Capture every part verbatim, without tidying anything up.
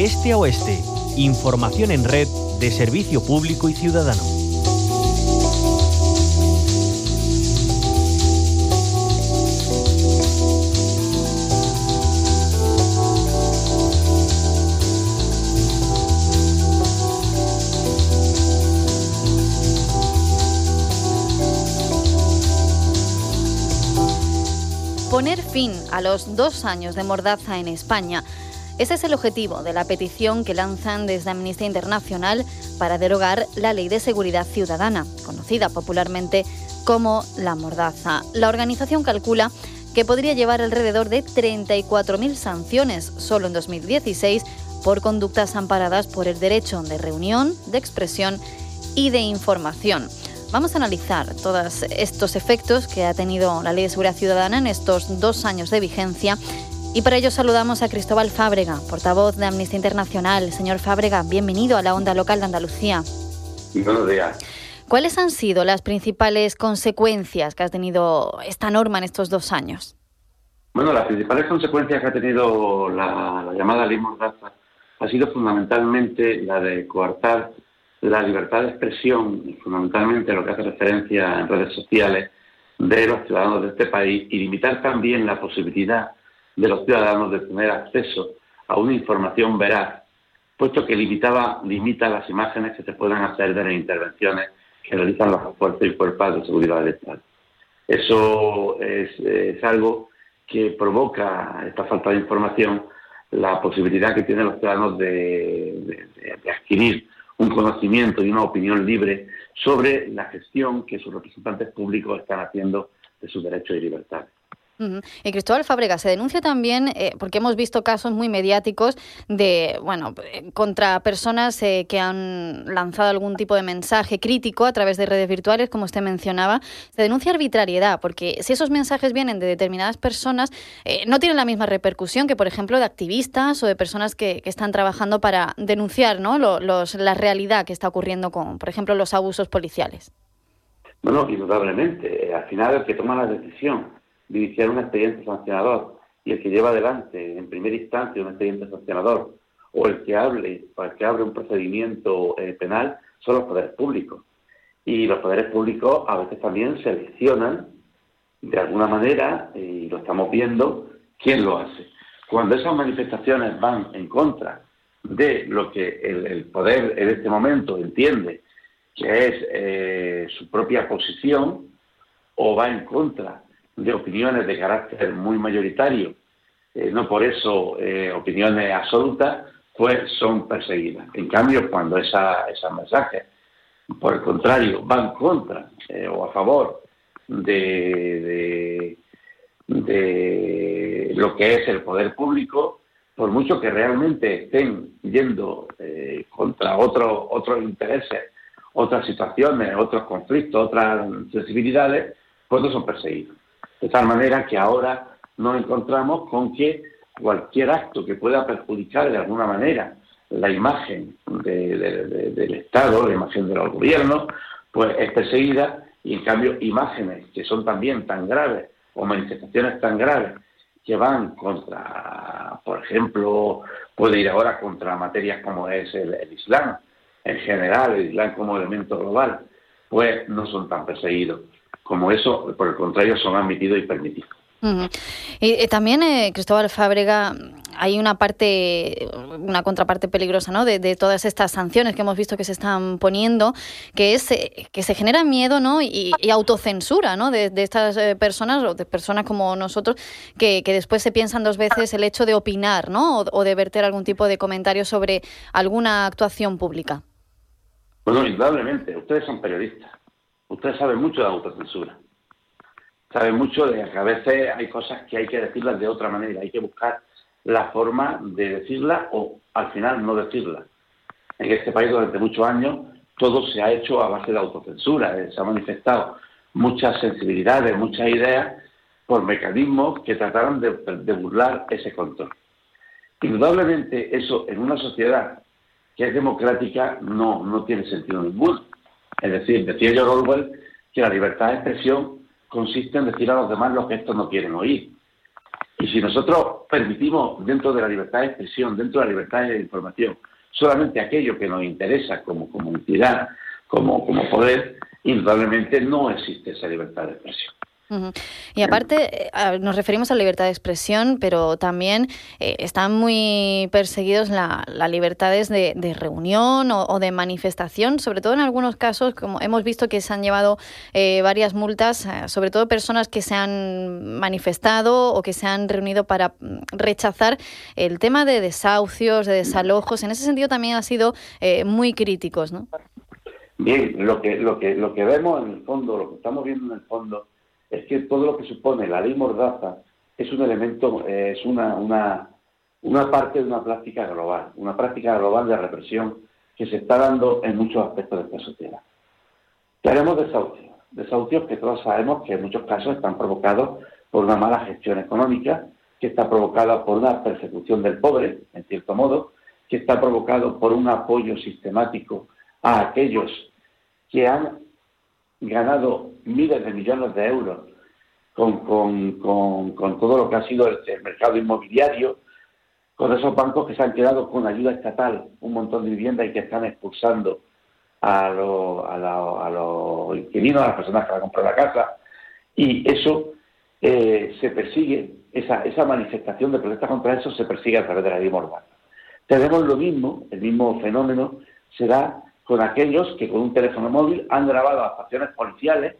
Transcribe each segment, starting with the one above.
De este a oeste, información en red de servicio público y ciudadano. Poner fin a los dos años de mordaza en España. Ese es el objetivo de la petición que lanzan desde Amnistía Internacional para derogar la Ley de Seguridad Ciudadana, conocida popularmente como la mordaza. La organización calcula que podría llevar alrededor de treinta y cuatro mil sanciones solo en dos mil dieciséis por conductas amparadas por el derecho de reunión, de expresión y de información. Vamos a analizar todos estos efectos que ha tenido la Ley de Seguridad Ciudadana en estos dos años de vigencia. Y para ello saludamos a Cristóbal Fábrega, portavoz de Amnistía Internacional. Señor Fábrega, bienvenido a la Onda Local de Andalucía. Buenos días. ¿Cuáles han sido las principales consecuencias que ha tenido esta norma en estos dos años? Bueno, las principales consecuencias que ha tenido la, la llamada Ley Mordaza ha sido fundamentalmente la de coartar la libertad de expresión, y fundamentalmente lo que hace referencia en redes sociales, de los ciudadanos de este país, y limitar también la posibilidad de los ciudadanos de tener acceso a una información veraz, puesto que limitaba, limita las imágenes que se puedan hacer de las intervenciones que realizan los fuerzas y cuerpos de seguridad del Estado. Eso es, es algo que provoca, esta falta de información, la posibilidad que tienen los ciudadanos de, de, de adquirir un conocimiento y una opinión libre sobre la gestión que sus representantes públicos están haciendo de sus derechos y libertades. Uh-huh. Y Cristóbal Fábrega, se denuncia también, eh, porque hemos visto casos muy mediáticos de, bueno, contra personas eh, que han lanzado algún tipo de mensaje crítico a través de redes virtuales, como usted mencionaba. Se denuncia arbitrariedad, porque si esos mensajes vienen de determinadas personas, eh, no tienen la misma repercusión que, por ejemplo, de activistas o de personas que, que están trabajando para denunciar, ¿no?, lo, los, la realidad que está ocurriendo con, por ejemplo, los abusos policiales. Bueno, indudablemente. Al final, el que toma la decisión de iniciar un expediente sancionador y el que lleva adelante en primera instancia un expediente sancionador, o el que hable, o el que abre un procedimiento eh, penal, son los poderes públicos. Y los poderes públicos a veces también seleccionan de alguna manera, y lo estamos viendo, quién lo hace. Cuando esas manifestaciones van en contra de lo que el, el poder en este momento entiende que es eh, su propia posición, o va en contra de opiniones de carácter muy mayoritario, eh, no por eso eh, opiniones absolutas, pues son perseguidas. En cambio, cuando esa, esos mensajes, por el contrario, van contra eh, o a favor de, de, de lo que es el poder público, por mucho que realmente estén yendo eh, contra otros otros intereses, otras situaciones, otros conflictos, otras sensibilidades, pues no son perseguidos. De tal manera que ahora nos encontramos con que cualquier acto que pueda perjudicar de alguna manera la imagen de, de, de, del Estado, la imagen de los gobiernos, pues es perseguida, y en cambio imágenes que son también tan graves o manifestaciones tan graves que van contra, por ejemplo, puede ir ahora contra materias como es el, el Islam, en general, el Islam como elemento global, pues no son tan perseguidos. Como eso, por el contrario, son admitidos y permitidos. Uh-huh. Y, y también, eh, Cristóbal Fábrega, hay una parte, una contraparte peligrosa, ¿no?, de, de todas estas sanciones que hemos visto que se están poniendo, que es eh, que se genera miedo, ¿no?, y, y autocensura, ¿no?, de, de estas eh, personas, o de personas como nosotros, que, que después se piensan dos veces el hecho de opinar, ¿no?, o, o de verter algún tipo de comentario sobre alguna actuación pública. Bueno, indudablemente, ustedes son periodistas. Usted sabe mucho de autocensura, sabe mucho de que a veces hay cosas que hay que decirlas de otra manera, hay que buscar la forma de decirlas o al final no decirlas. En este país durante muchos años todo se ha hecho a base de autocensura, se han manifestado muchas sensibilidades, muchas ideas por mecanismos que trataron de, de burlar ese control. Indudablemente eso en una sociedad que es democrática no, no tiene sentido ninguno. Es decir, decía George Orwell que la libertad de expresión consiste en decir a los demás lo que estos no quieren oír. Y si nosotros permitimos dentro de la libertad de expresión, dentro de la libertad de información, solamente aquello que nos interesa como, como entidad, como, como poder, indudablemente no existe esa libertad de expresión. Uh-huh. Y aparte, eh, nos referimos a la libertad de expresión, pero también eh, están muy perseguidos las la libertades de, de reunión o, o de manifestación, sobre todo en algunos casos, como hemos visto que se han llevado eh, varias multas, eh, sobre todo personas que se han manifestado o que se han reunido para rechazar el tema de desahucios, de desalojos. En ese sentido también han sido eh, muy críticos, ¿no? Bien, lo que, lo que, lo que vemos en el fondo, lo que estamos viendo en el fondo, es que todo lo que supone la ley Mordaza es un elemento, eh, es una, una, una parte de una práctica global, una práctica global de represión que se está dando en muchos aspectos de esta sociedad. Tenemos desahucios, desahucios que todos sabemos que en muchos casos están provocados por una mala gestión económica, que está provocada por una persecución del pobre, en cierto modo, que está provocado por un apoyo sistemático a aquellos que han ganado miles de millones de euros con, con, con, con todo lo que ha sido el, el mercado inmobiliario, con esos bancos que se han quedado con ayuda estatal, un montón de viviendas y que están expulsando a los a lo, a lo inquilinos, a las personas que van a comprar la casa, y eso eh, se persigue, esa, esa manifestación de protesta contra eso se persigue a través de la ley Mordaza. Tenemos lo mismo, el mismo fenómeno se da con aquellos que con un teléfono móvil han grabado actuaciones policiales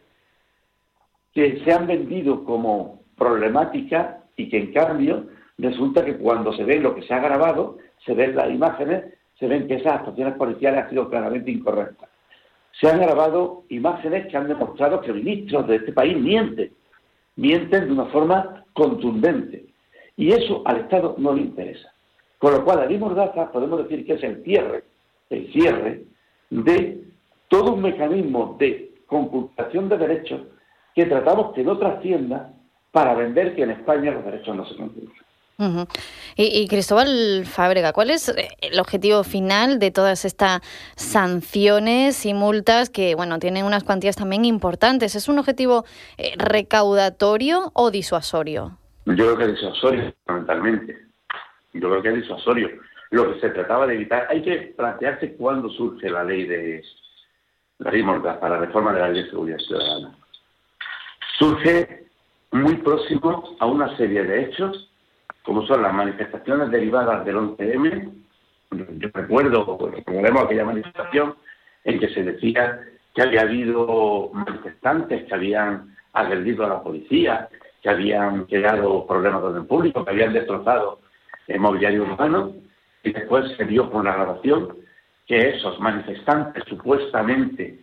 que se han vendido como problemáticas y que en cambio resulta que cuando se ve lo que se ha grabado, se ven las imágenes, se ven que esas actuaciones policiales han sido claramente incorrectas. Se han grabado imágenes que han demostrado que ministros de este país mienten, mienten de una forma contundente. Y eso al Estado no le interesa. Con lo cual, la ley Mordaza podemos decir que es el cierre, el cierre de todo un mecanismo de conculcación de derechos que tratamos que no trascienda para vender que en España los derechos no se conculcan. Uh-huh. Y, y Cristóbal Fábrega, ¿cuál es el objetivo final de todas estas sanciones y multas que, bueno, tienen unas cuantías también importantes? ¿Es un objetivo eh, recaudatorio o disuasorio? Yo creo que es disuasorio, fundamentalmente. Yo creo que es disuasorio. Lo que se trataba de evitar, hay que plantearse cuándo surge la ley de la ley Mordaza, la reforma de la Ley de Seguridad Ciudadana. Surge muy próximo a una serie de hechos, como son las manifestaciones derivadas del once eme. Yo recuerdo, recordemos aquella manifestación en que se decía que había habido manifestantes que habían agredido a la policía, que habían creado problemas de orden público, que habían destrozado el mobiliario urbano. Y después se vio con la grabación que esos manifestantes supuestamente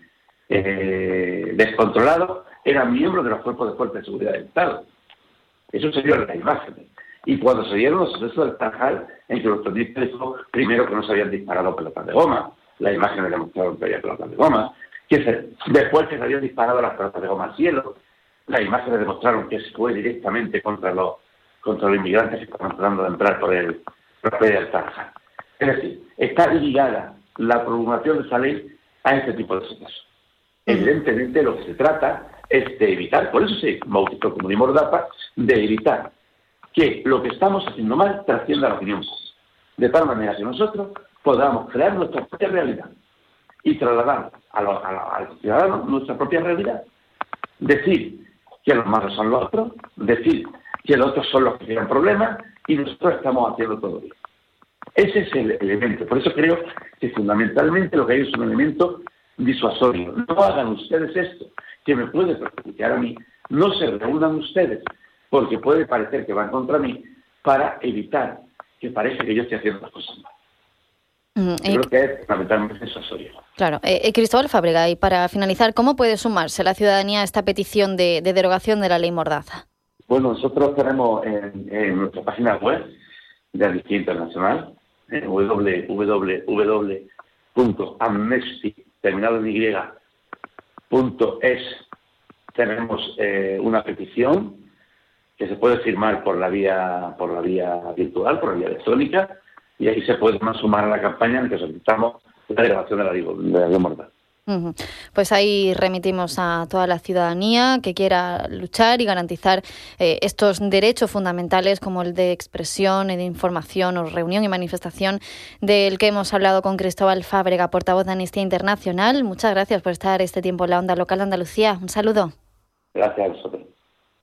eh, descontrolados eran miembros de los cuerpos de fuerza de seguridad del Estado. Eso se vio en las imágenes. Y cuando se dieron los sucesos del Tarajal, en que los periodistas dijo primero que no se habían disparado pelotas de goma, las imágenes demostraron que había pelotas de goma, que se, después que se habían disparado las pelotas de goma al cielo, las imágenes demostraron que se fue directamente contra los, contra los inmigrantes que estaban tratando de entrar por el la playa del Tarajal. Es decir, está ligada la promulgación de esa ley a este tipo de sucesos. Evidentemente lo que se trata es de evitar, por eso se bautizó como ley Mordaza, de evitar que lo que estamos haciendo mal trascienda a la opinión pública, de tal manera que nosotros podamos crear nuestra propia realidad y trasladar a los, a, los, a los ciudadanos nuestra propia realidad. Decir que los malos son los otros, decir que los otros son los que tienen problemas y nosotros estamos haciendo todo bien. Ese es el elemento. Por eso creo que fundamentalmente lo que hay es un elemento disuasorio. No hagan ustedes esto, que me puede perjudicar a mí. No se reúnan ustedes, porque puede parecer que van contra mí, para evitar que parezca que yo estoy haciendo las cosas mal. Mm, yo eh, creo que es fundamentalmente disuasorio. Claro. Eh, Cristóbal Fábrega, y para finalizar, ¿cómo puede sumarse la ciudadanía a esta petición de, de derogación de la ley Mordaza? Bueno, nosotros tenemos en, en nuestra página web de Amnistía Internacional, en doble u doble u doble u punto amnesty terminado en y punto es, tenemos eh, una petición que se puede firmar por la vía por la vía virtual, por la vía electrónica, y ahí se puede sumar a la campaña en que solicitamos la derogación de la ley Mordaza. Pues ahí remitimos a toda la ciudadanía que quiera luchar y garantizar eh, estos derechos fundamentales como el de expresión y de información o reunión y manifestación del que hemos hablado con Cristóbal Fábrega, portavoz de Amnistía Internacional. Muchas gracias por estar este tiempo en la Onda Local de Andalucía. Un saludo. Gracias a vosotros.